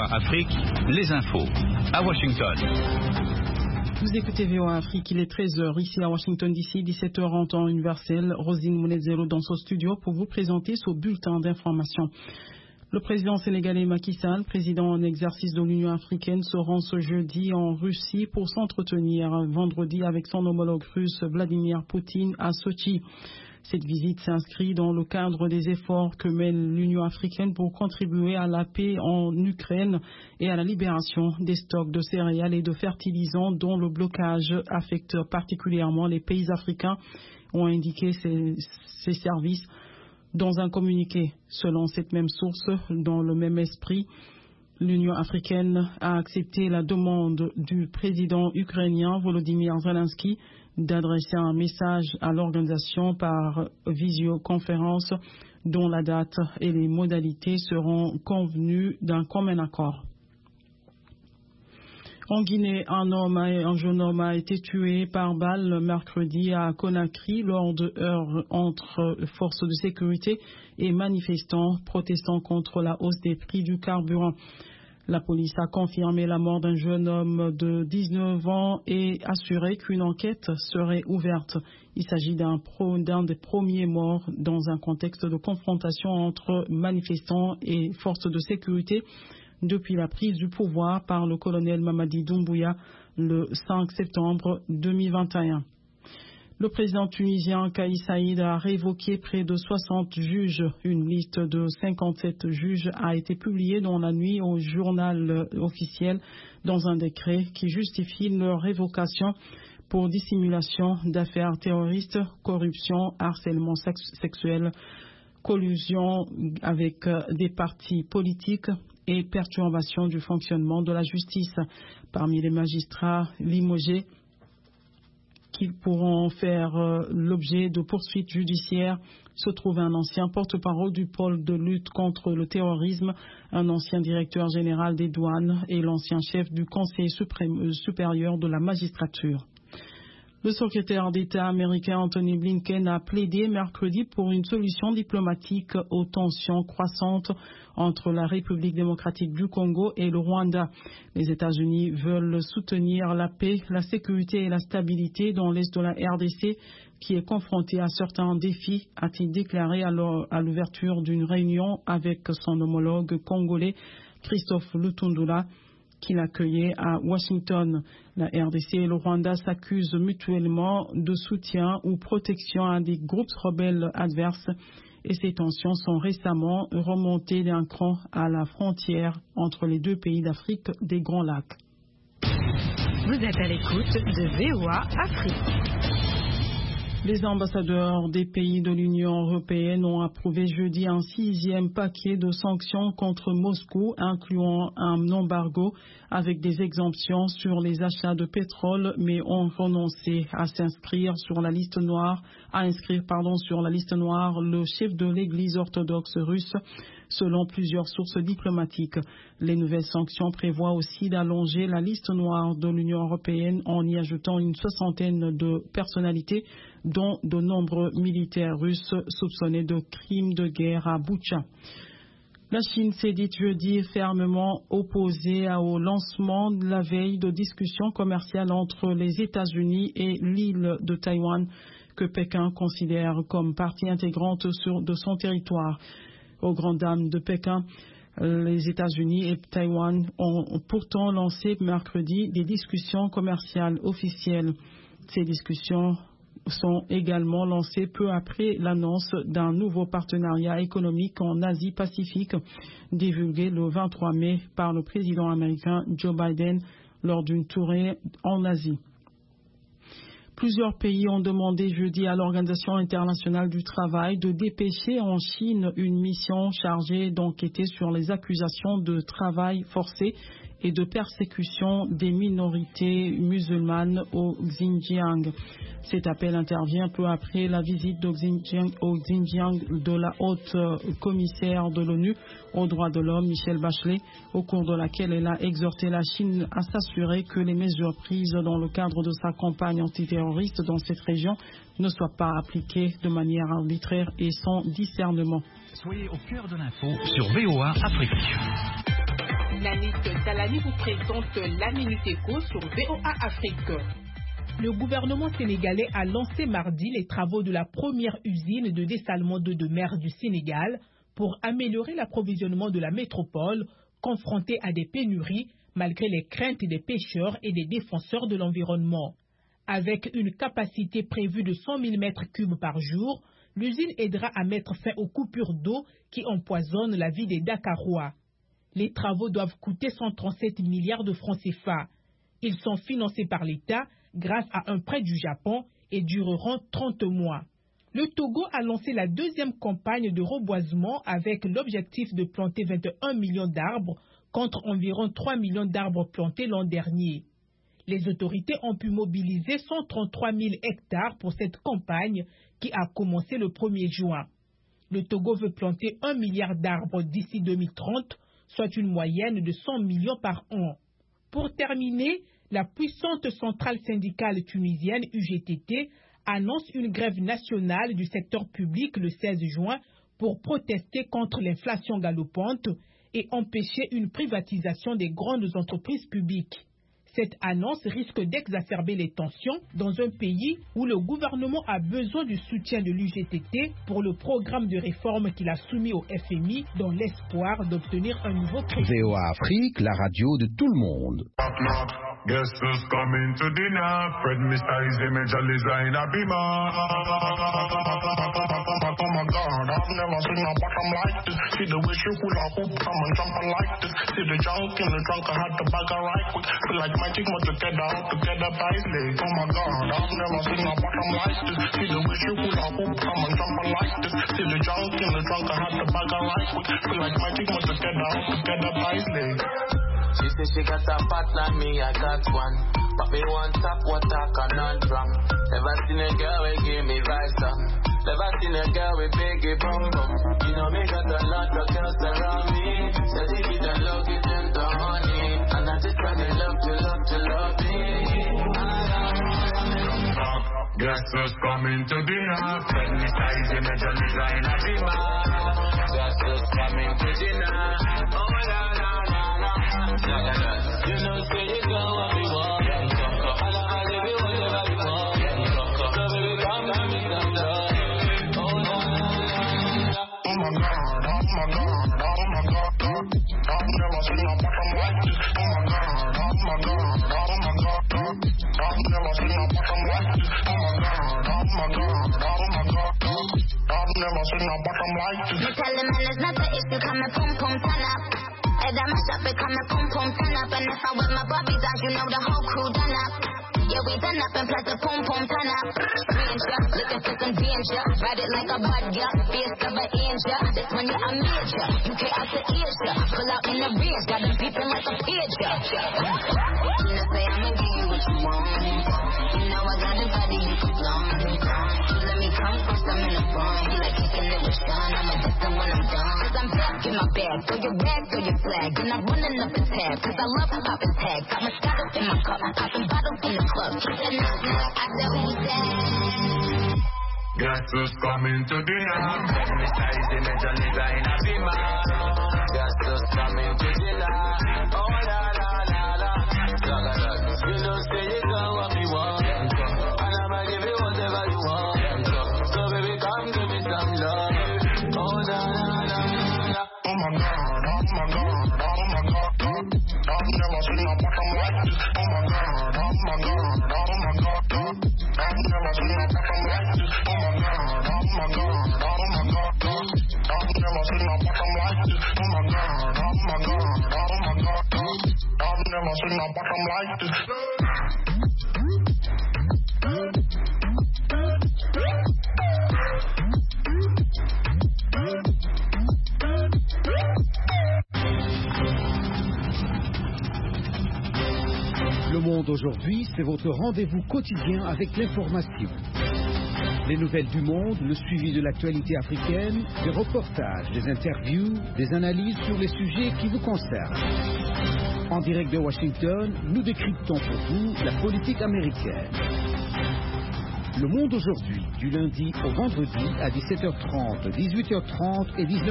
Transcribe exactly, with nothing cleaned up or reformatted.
A Afrique, les infos. À Washington. Vous écoutez V O A Afrique, il est treize heures ici à Washington D C, dix-sept heures en temps universel. Rosine Mounezelo dans son studio pour vous présenter ce bulletin d'information. Le président sénégalais Macky Sall, président en exercice de l'Union africaine, se rend ce jeudi en Russie pour s'entretenir vendredi avec son homologue russe Vladimir Poutine à Sochi. Cette visite s'inscrit dans le cadre des efforts que mène l'Union africaine pour contribuer à la paix en Ukraine et à la libération des stocks de céréales et de fertilisants dont le blocage affecte particulièrement les pays africains, ont indiqué ces, ces services dans un communiqué. Selon cette même source, dans le même esprit, l'Union africaine a accepté la demande du président ukrainien Volodymyr Zelensky d'adresser un message à l'organisation par visioconférence dont la date et les modalités seront convenues d'un commun accord. En Guinée, un homme, un jeune homme a été tué par balle mercredi à Conakry lors de heurts entre forces de sécurité et manifestants protestant contre la hausse des prix du carburant. La police a confirmé la mort d'un jeune homme de dix-neuf ans et assuré qu'une enquête serait ouverte. Il s'agit d'un, pro, d'un des premiers morts dans un contexte de confrontation entre manifestants et forces de sécurité depuis la prise du pouvoir par le colonel Mamadi Doumbouya le cinq septembre deux mille vingt et un. Le président tunisien Kais Saïed a révoqué près de soixante juges. Une liste de cinquante-sept juges a été publiée dans la nuit au journal officiel dans un décret qui justifie leur révocation pour dissimulation d'affaires terroristes, corruption, harcèlement sexuel, collusion avec des partis politiques et perturbation du fonctionnement de la justice. Parmi les magistrats limogés qui pourront faire euh, l'objet de poursuites judiciaires se trouve un ancien porte-parole du pôle de lutte contre le terrorisme, un ancien directeur général des douanes et l'ancien chef du Conseil suprême, euh, supérieur de la magistrature. Le secrétaire d'État américain Anthony Blinken a plaidé mercredi pour une solution diplomatique aux tensions croissantes entre la République démocratique du Congo et le Rwanda. Les États-Unis veulent soutenir la paix, la sécurité et la stabilité dans l'est de la R D C, qui est confronté à certains défis, a-t-il déclaré à l'ouverture d'une réunion avec son homologue congolais Christophe Lutundula, qu'il accueillait à Washington. La R D C et le Rwanda s'accusent mutuellement de soutien ou protection à des groupes rebelles adverses et ces tensions sont récemment remontées d'un cran à la frontière entre les deux pays d'Afrique des Grands Lacs. Vous êtes à l'écoute de V O A Afrique. Les ambassadeurs des pays de l'Union européenne ont approuvé jeudi un sixième paquet de sanctions contre Moscou, incluant un embargo avec des exemptions sur les achats de pétrole, mais ont renoncé à s'inscrire sur la liste noire, à inscrire pardon sur la liste noire le chef de l'Église orthodoxe russe. Selon plusieurs sources diplomatiques, les nouvelles sanctions prévoient aussi d'allonger la liste noire de l'Union européenne en y ajoutant une soixantaine de personnalités, dont de nombreux militaires russes soupçonnés de crimes de guerre à Boutcha. La Chine s'est dite jeudi fermement opposée au lancement de la veille de discussions commerciales entre les États-Unis et l'île de Taïwan, que Pékin considère comme partie intégrante sur, de son territoire. Aux grandes dames de Pékin, les États-Unis et Taïwan ont pourtant lancé mercredi des discussions commerciales officielles. Ces discussions sont également lancées peu après l'annonce d'un nouveau partenariat économique en Asie-Pacifique, divulgué le vingt-trois mai par le président américain Joe Biden lors d'une tournée en Asie. Plusieurs pays ont demandé jeudi à l'Organisation internationale du travail de dépêcher en Chine une mission chargée d'enquêter sur les accusations de travail forcé et de persécution des minorités musulmanes au Xinjiang. Cet appel intervient peu après la visite au Xinjiang, au Xinjiang de la haute commissaire de l'ONU aux droits de l'homme, Michelle Bachelet, au cours de laquelle elle a exhorté la Chine à s'assurer que les mesures prises dans le cadre de sa campagne antiterroriste dans cette région ne soient pas appliquées de manière arbitraire et sans discernement. Soyez au cœur de l'info sur V O A Afrique. Nanis Talani vous présente la Minute Éco sur V O A Afrique. Le gouvernement sénégalais a lancé mardi les travaux de la première usine de dessalement d'eau de mer du Sénégal pour améliorer l'approvisionnement de la métropole confrontée à des pénuries malgré les craintes des pêcheurs et des défenseurs de l'environnement. Avec une capacité prévue de cent mille mètres cubes par jour, l'usine aidera à mettre fin aux coupures d'eau qui empoisonnent la vie des Dakarois. Les travaux doivent coûter cent trente-sept milliards de francs C F A. Ils sont financés par l'État grâce à un prêt du Japon et dureront trente mois. Le Togo a lancé la deuxième campagne de reboisement avec l'objectif de planter vingt et un millions d'arbres contre environ trois millions d'arbres plantés l'an dernier. Les autorités ont pu mobiliser cent trente-trois mille hectares pour cette campagne qui a commencé le premier juin. Le Togo veut planter un milliard d'arbres d'ici deux mille trente, soit une moyenne de cent millions par an. Pour terminer, la puissante centrale syndicale tunisienne U G T T annonce une grève nationale du secteur public le seize juin pour protester contre l'inflation galopante et empêcher une privatisation des grandes entreprises publiques. Cette annonce risque d'exacerber les tensions dans un pays où le gouvernement a besoin du soutien de l'U G T T pour le programme de réforme qu'il a soumis au F M I dans l'espoir d'obtenir un nouveau crédit. V O A Afrique, la radio de tout le monde. Guess who's coming to dinner? Fred Mister his image and design a beamer. Oh my God, I've never seen a bottom like this. See the way she hula hoop, come and jump like this. See the junk in the trunk, I had to bag her right quick. Feel like magic, but together, out together, ties leg. Oh my God, I've never seen a bottom like this. See the way she hula hoop, come and jump like this. See the junk in the trunk, I had to bag her right quick. Feel like magic, but together, out together, ties leg. She said she got a pot like me, I got one. But me want top water conundrum. Never seen a girl who give me vibes up. Never seen a girl with biggie bum bum. You know me got a lot of girls around me. Said they give the love, give them the honey. And I just try to love to love to love me. Guess who's coming to dinner? Fred Mister his image and design a beamer. Guess who's coming to dinner? Oh la la la. You know, say you go what we want. And I'll give you whatever you want. So baby, come and make some love. Oh, no, oh my God, oh my God, oh my God. I've never seen a bottom like this. Oh my God, oh my God, oh my God. I've never seen a bottom like this. Oh my God, oh my God, oh my God. I've never seen a bottom like this. Me tell them man it's not the issue, come and pum pum turn up. And I'm a shop, it come and pum pum turn up. And if I with my Barbies out, you know the whole crew done up. Yeah, we done up and plus the pum pum turn up. Ranger, looking for some danger. Ride it like a bad girl, fierce of an angel. This one you a major, U K out to Asia. Pull out in the range, got them beeping like a pager. You know say I'ma give you what you want. You know I got the body you can flaunt. So let me come first, I'm in the front. You like kicking it with Sean, I'ma just done when I'm done. Cause I'm back in my bag, throw your rag, throw your flag. And I'm running up the tab, cause I love popping tags. Got my Moscato in my cup, popping bottles in the club. Keep that knock knock, I said who's that? Guess who's coming to dinner? Fred Mister his image and design a beamer. Guess who's coming to dinner? Oh la la la la. You know say you got what me want. And I'ma give you whatever you want. So baby come give me some love. Oh la la la la. Oh my God, oh my God, oh my God. I've never seen a bottom like this. Oh my God, oh my God, oh my God. I've never seen a bottom like this. Oh my God, oh my God, oh my God. I've never seen a bottom like this. Oh my God, oh my God, oh my God. I've never seen a bottom like this. Le Monde aujourd'hui, c'est votre rendez-vous quotidien avec l'information. Les nouvelles du monde, le suivi de l'actualité africaine, des reportages, des interviews, des analyses sur les sujets qui vous concernent. En direct de Washington, nous décryptons pour vous la politique américaine. Le Monde aujourd'hui, du lundi au vendredi à dix-sept heures trente, dix-huit heures trente et dix-neuf heures trente.